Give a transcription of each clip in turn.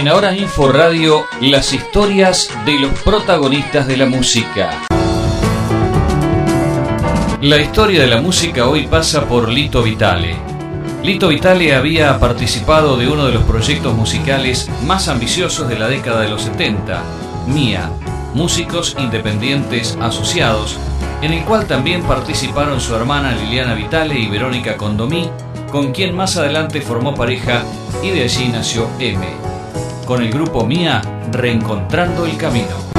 En Ahora Info Radio, las historias de los protagonistas de la música. La historia de la música hoy pasa por Lito Vitale. Lito Vitale había participado de uno de los proyectos musicales más ambiciosos de la década de los 70, MIA, Músicos Independientes Asociados, en el cual también participaron su hermana Liliana Vitale y Verónica Condomí, con quien más adelante formó pareja y de allí nació M. Con el grupo MIA, Reencontrando el Camino.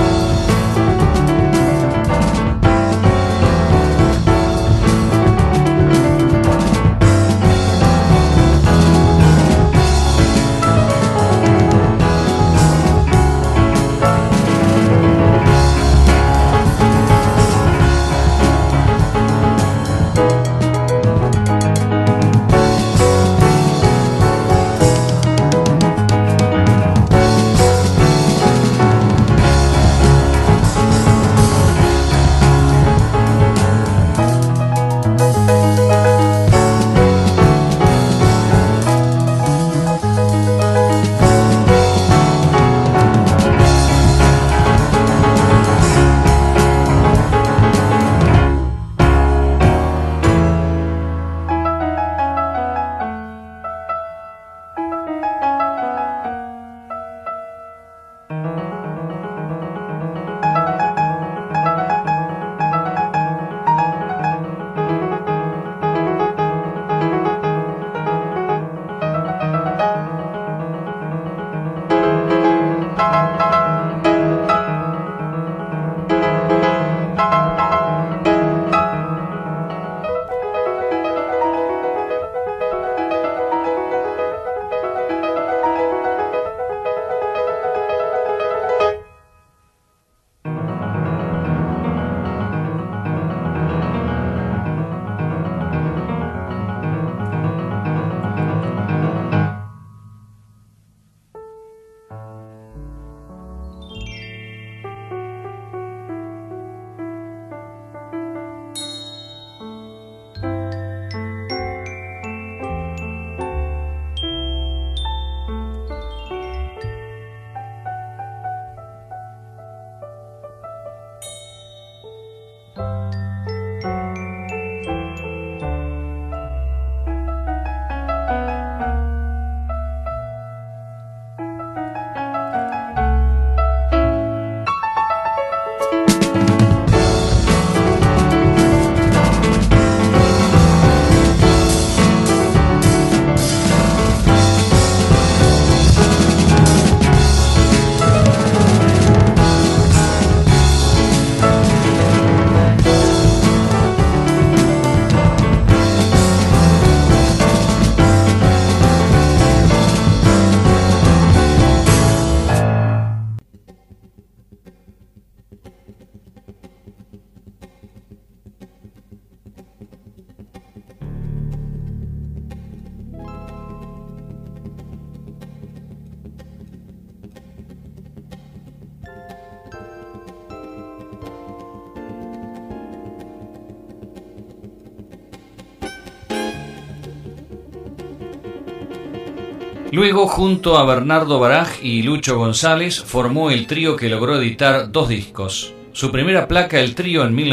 Luego, junto a Bernardo Baraj y Lucho González, formó el trío que logró editar 2 discos. Su primera placa, El Trío, en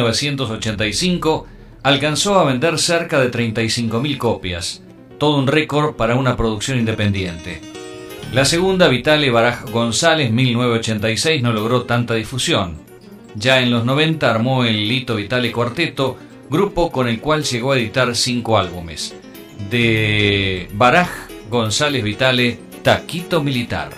1985, alcanzó a vender cerca de 35.000 copias, todo un récord para una producción independiente. La segunda, Vitale Baraj González, 1986, no logró tanta difusión. Ya en los 90 armó el Lito Vitale Cuarteto, grupo con el cual llegó a editar 5 álbumes. De Baraj González Vitale, Taquito Militar.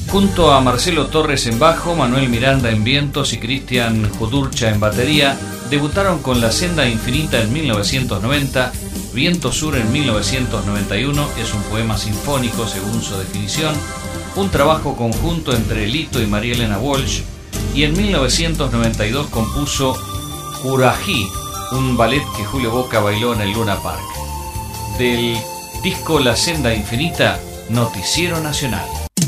Junto a Marcelo Torres en bajo, Manuel Miranda en vientos y Cristian Judurcha en batería, debutaron con La Senda Infinita en 1990, Viento Sur en 1991, es un poema sinfónico según su definición, un trabajo conjunto entre Lito y María Elena Walsh, y en 1992 compuso Curají, un ballet que Julio Boca bailó en el Luna Park. Del disco La Senda Infinita, Noticiero Nacional.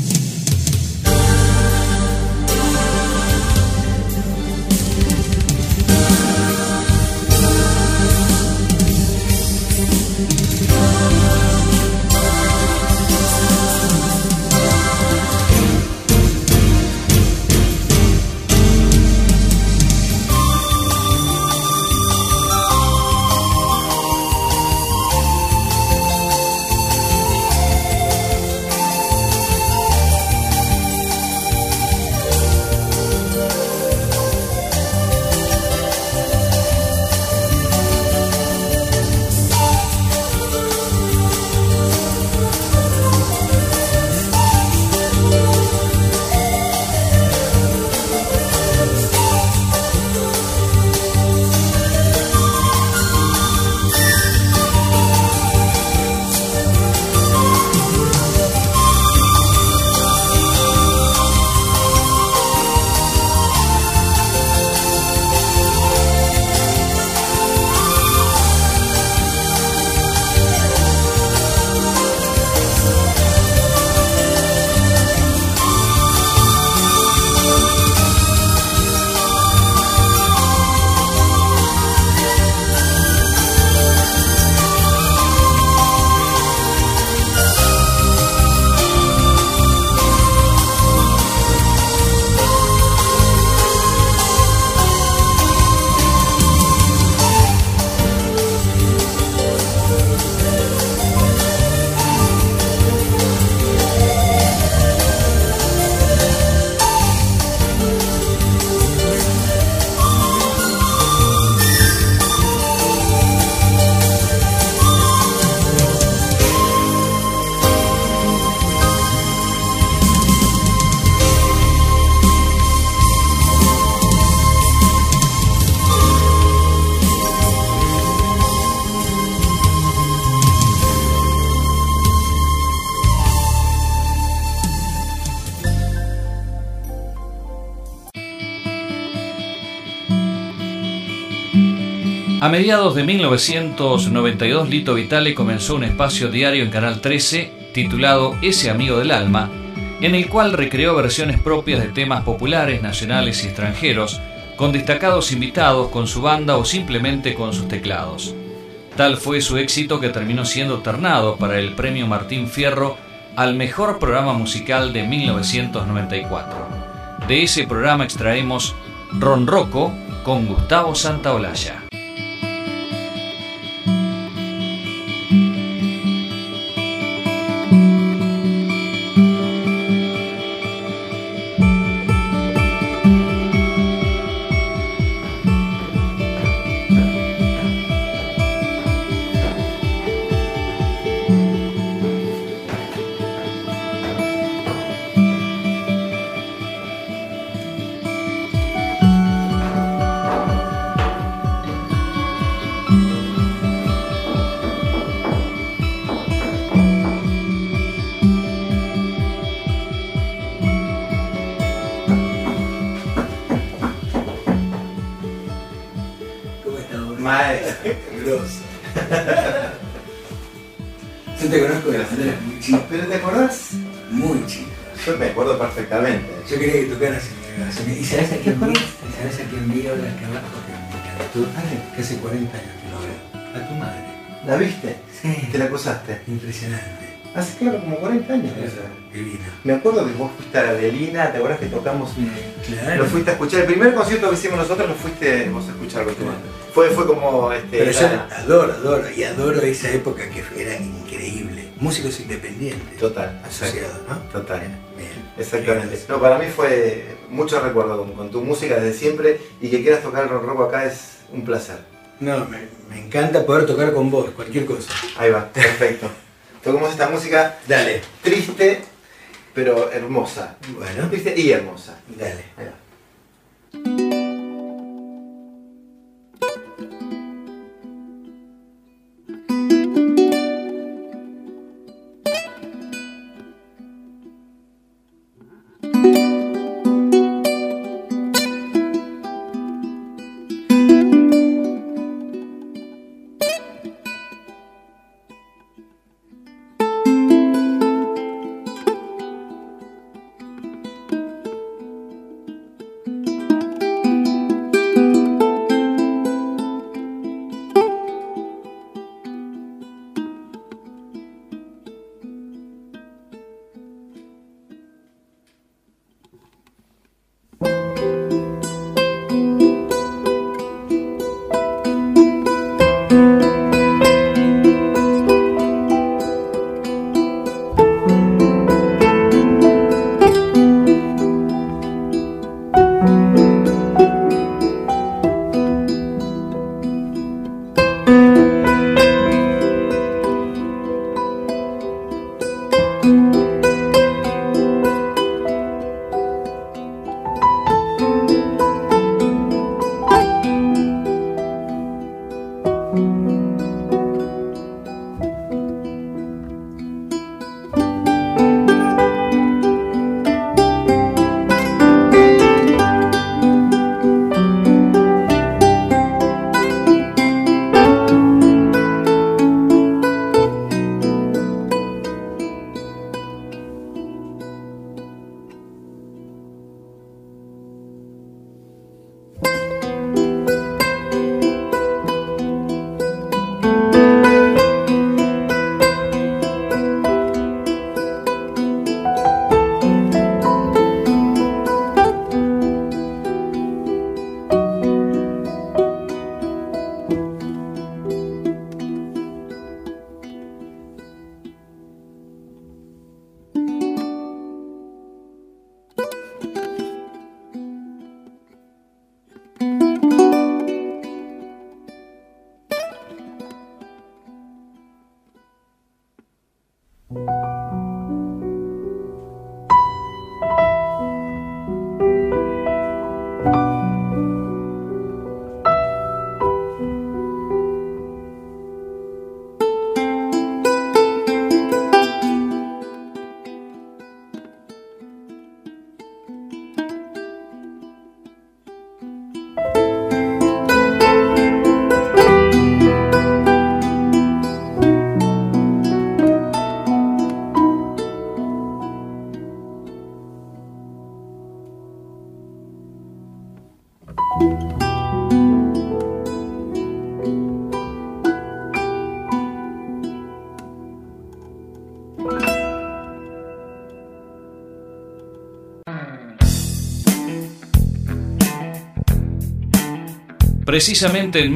A mediados de 1992, Lito Vitale comenzó un espacio diario en Canal 13 titulado Ese Amigo del Alma, en el cual recreó versiones propias de temas populares, nacionales y extranjeros, con destacados invitados, con su banda o simplemente con sus teclados. Tal fue su éxito que terminó siendo ternado para el Premio Martín Fierro al mejor programa musical de 1994. De ese programa extraemos Ronroco con Gustavo Santaolalla. Yo te conozco de cuando eras muy chico. ¿Pero te acordás? Muy chico. Yo me acuerdo perfectamente. Yo quería que tocaras en mi. ¿Y sabes a quién vi? ¿Sabes a quién vi ahora acá abajo? Que me encantó. Que hace 40 años que lo veo. A tu madre. ¿La viste? Sí. ¿Te la cruzaste? Impresionante. Hace claro como 40 años. Divina. Me acuerdo que vos fuiste a la Adelina, ¿te acordás que tocamos? Claro. Lo fuiste a escuchar. El primer concierto que hicimos nosotros lo fuiste vos a escuchar con tu banda. Fue como Pero yo adoro esa época que era increíble. Músicos independientes. Total. Asociados, ¿no? Total. Bien. Exactamente. No, para mí fue mucho recuerdo con tu música desde siempre y que quieras tocar el rock acá es un placer. No, me encanta poder tocar con vos, cualquier cosa. Ahí va, perfecto. Tocamos esta música Dale. triste, pero hermosa. Bueno. ¿Viste? Y hermosa. Dale. Ahí va. Precisamente en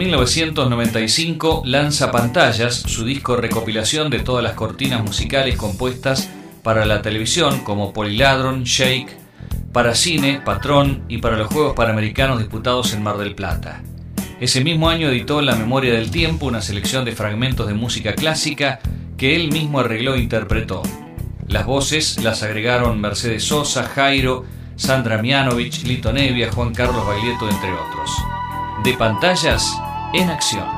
1995 lanza Pantallas, su disco recopilación de todas las cortinas musicales compuestas para la televisión como Poliladron, Shake, para cine, Patrón y para los Juegos Panamericanos disputados en Mar del Plata. Ese mismo año editó La Memoria del Tiempo, una selección de fragmentos de música clásica que él mismo arregló e interpretó. Las voces las agregaron Mercedes Sosa, Jairo, Sandra Mianovich, Lito Nevia, Juan Carlos Baglietto, entre otros. De Pantallas en acción.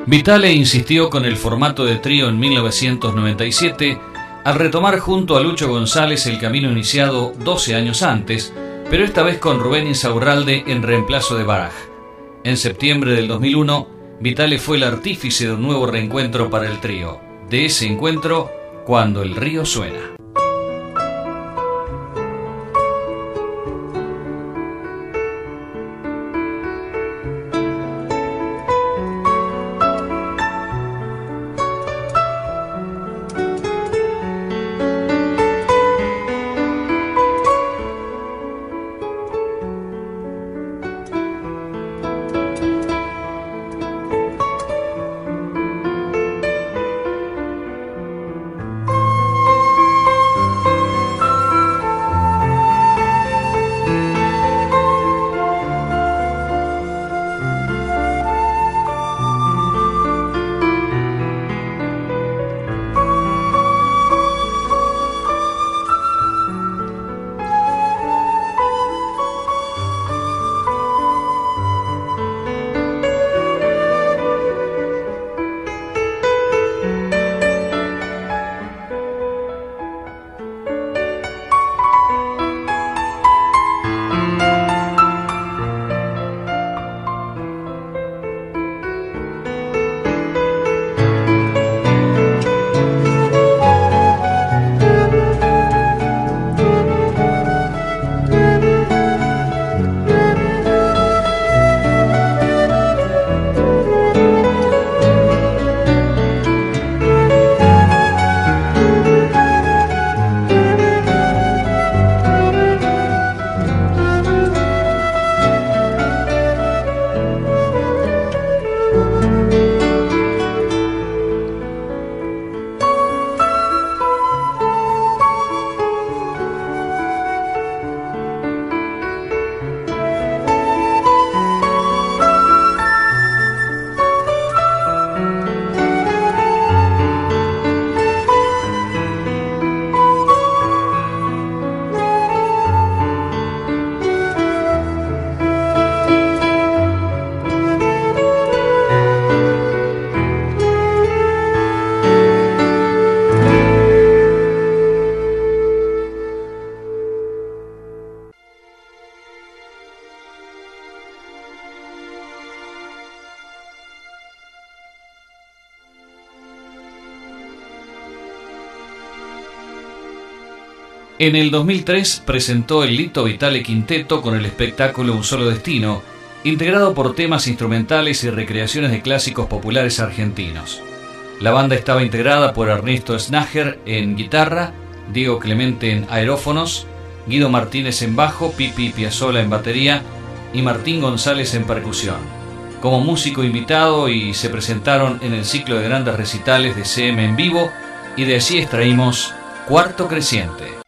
Vitale insistió con el formato de trío en 1997 al retomar junto a Lucho González el camino iniciado 12 años antes, pero esta vez con Rubén Insaurralde en reemplazo de Baraj. En septiembre del 2001, Vitale fue el artífice de un nuevo reencuentro para el trío. De ese encuentro, Cuando el río suena. En el 2003 presentó el Lito Vitale Quinteto con el espectáculo Un Solo Destino, integrado por temas instrumentales y recreaciones de clásicos populares argentinos. La banda estaba integrada por Ernesto Snager en guitarra, Diego Clemente en aerófonos, Guido Martínez en bajo, Pipi Piazzolla en batería y Martín González en percusión. Como músico invitado y se presentaron en el ciclo de grandes recitales de CM en vivo y de allí extraímos Cuarto Creciente.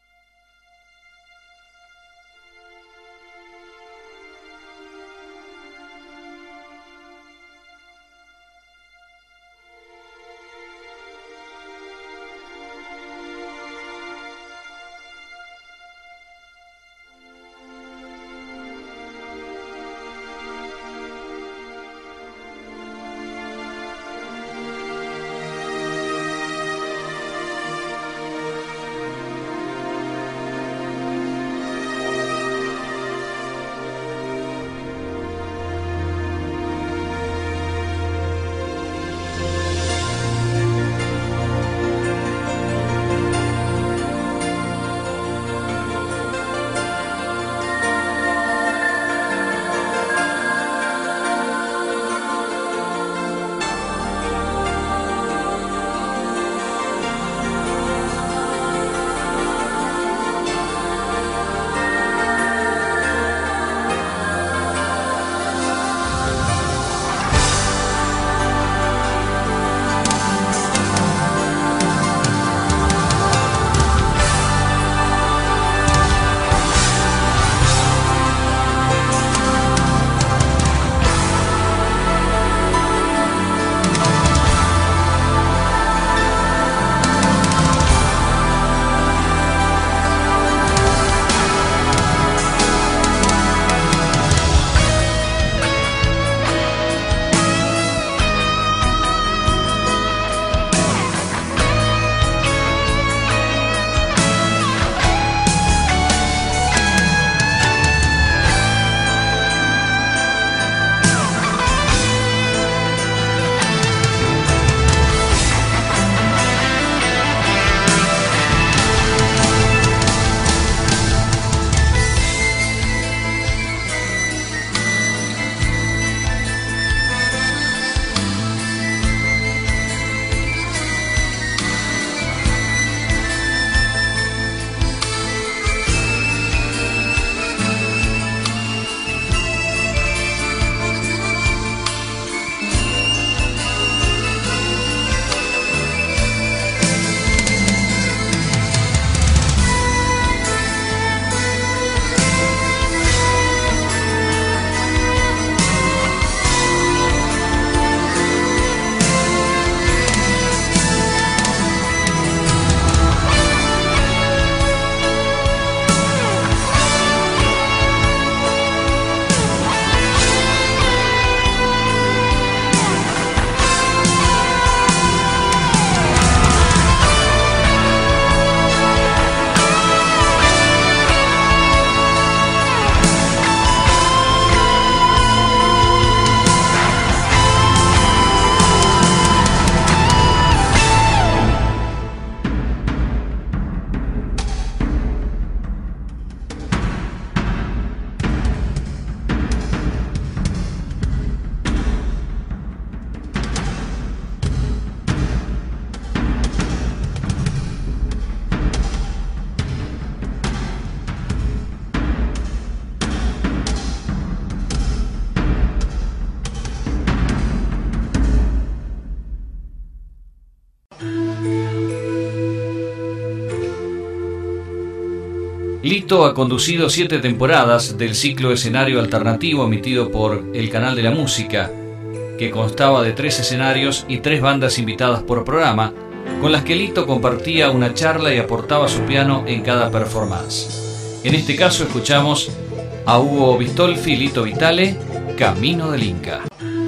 Lito ha conducido 7 temporadas del ciclo escenario alternativo emitido por el Canal de la Música, que constaba de 3 escenarios y 3 bandas invitadas por programa, con las que Lito compartía una charla y aportaba su piano en cada performance. En este caso escuchamos a Hugo Bistolfi y Lito Vitale, Camino del Inca.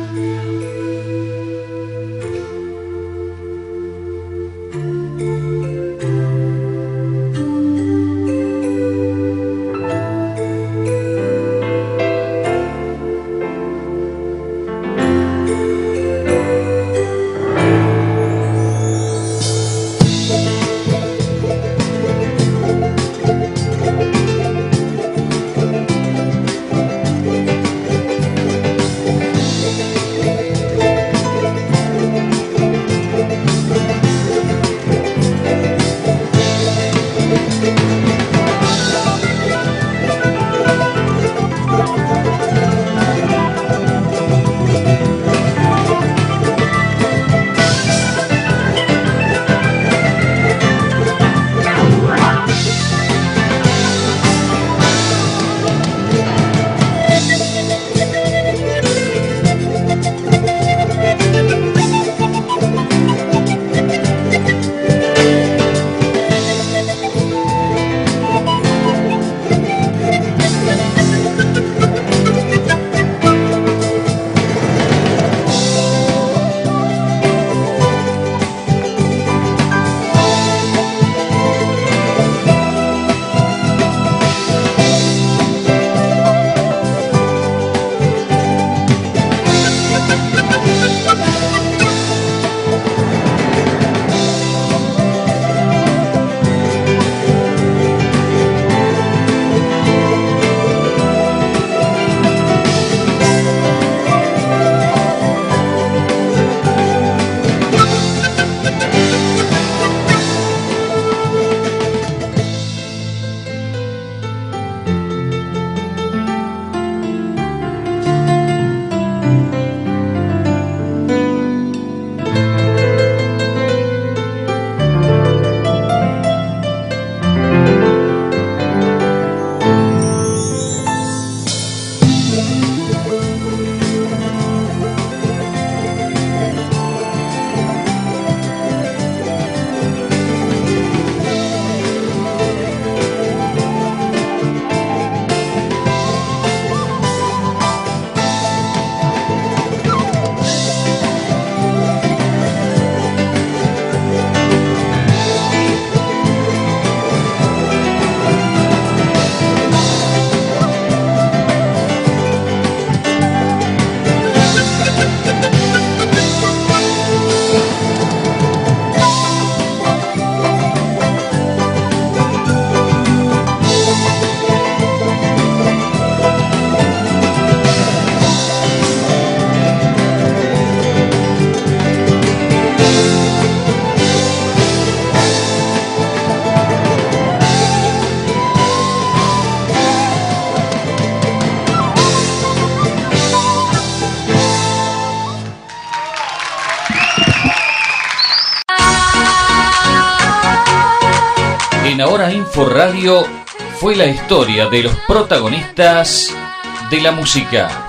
Ahora Info Radio fue la historia de los protagonistas de la música.